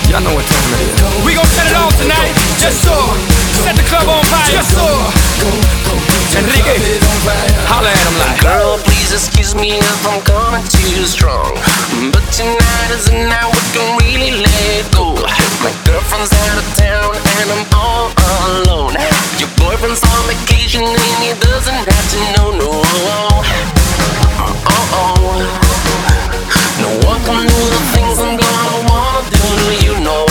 Y'all know what time it is. We gon' set it off tonight. Just so. Set the club on fire. Just so. Enrique, holla at him like. Girl, please excuse me if I'm coming too strong, but tonight is the night we can really let go. My girlfriend's out of town and I'm all alone. Your boyfriend's on vacation and he doesn't have to know, no. No one can do the things I'm gonna wanna do to you, no.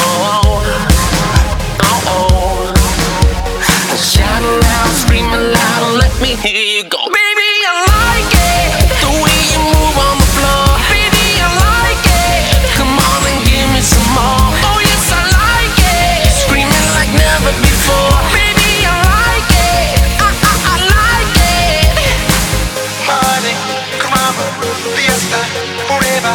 Shout loud, scream loud, let me hear you go. Baby, I like it, the way you move on the floor. Baby, I like it, come on and give me some more. Oh yes, I like it, screaming like never before. Baby, I like it, I like it. Party, club, fiesta, forever.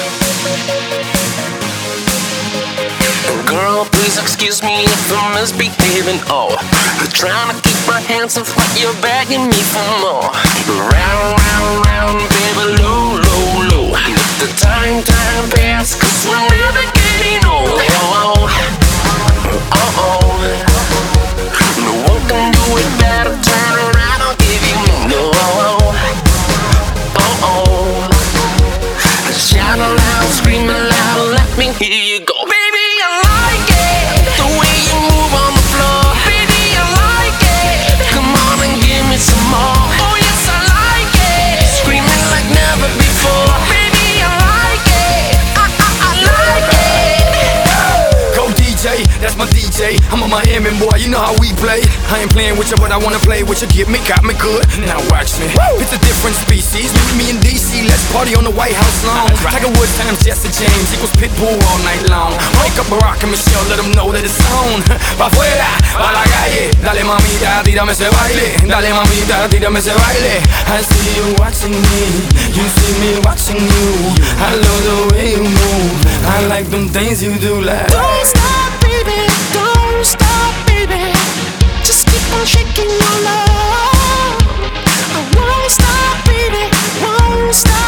Girl, please excuse me if I'm misbehaving. Oh, I'm trying to keep my hands off what you're begging me for more. Round, round, round, baby, low, low, low. Let the time pass, 'cause we're never getting old. No one can do it better. Turn around, I'll give you more. Shout aloud, scream aloud, let me hear you go. Baby, I like it, the way you move on the floor. Baby, I like it, come on and give me some more. Oh yes, I like it, screaming like never before. Baby, I like it, I like it. Go DJ, that's my DJ. I'm a Miami boy, you know how we play. I ain't playing with you, but I wanna play with you. Get me, got me good. Now watch me. It's a different species. Meet me in DC, let's party on the White House lawn. Tiger Woods times Jesse James equals Pitbull all night long. Wake up Barack and Michelle, let them know that it's on. Pa' afuera, pa' la calle. Dale mamita, tírame ese baile. Dale mamita, tírame ese baile. I see you watching me, you see me watching you. I love the way you move, I like them things you do like. Don't stop, baby, don't stop, baby. Just keep on shaking your love. I won't stop, baby, won't stop.